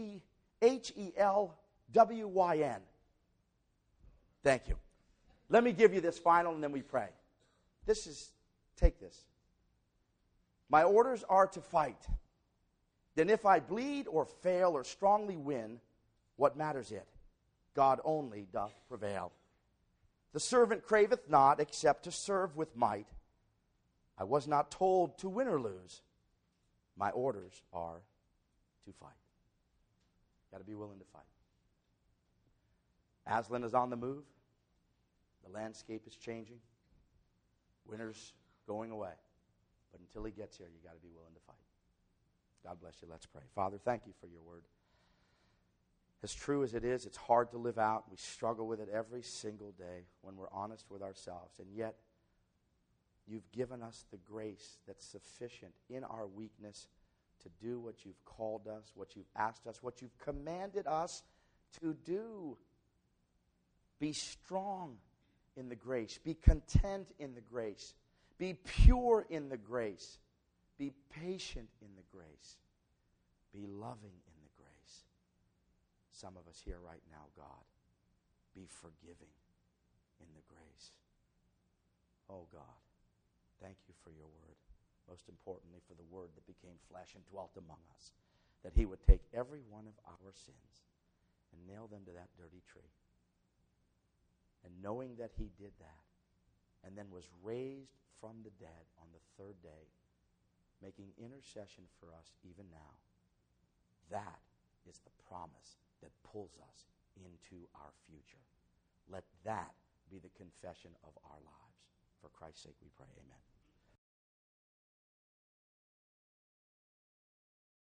Ethelwyn. Thank you. Let me give you this final and then we pray. Take this. My orders are to fight. Then if I bleed or fail or strongly win, what matters it? God only doth prevail. The servant craveth not, except to serve with might. I was not told to win or lose. My orders are to fight. Got to be willing to fight. Aslan is on the move. The landscape is changing. Winter's going away. But until he gets here, you got to be willing to fight. God bless you. Let's pray. Father, thank you for your word. As true as it is, it's hard to live out. We struggle with it every single day when we're honest with ourselves. And yet, you've given us the grace that's sufficient in our weakness to do what you've called us, what you've asked us, what you've commanded us to do. Be strong in the grace. Be content in the grace. Be pure in the grace. Be patient in the grace. Be loving in the grace. Some of us here right now, God, be forgiving in the grace. Oh, God, thank you for your word. Most importantly, for the word that became flesh and dwelt among us, that he would take every one of our sins and nail them to that dirty tree. And knowing that he did that, and then was raised from the dead on the third day, making intercession for us even now, that is the promise that pulls us into our future. Let that be the confession of our lives. For Christ's sake we pray, amen.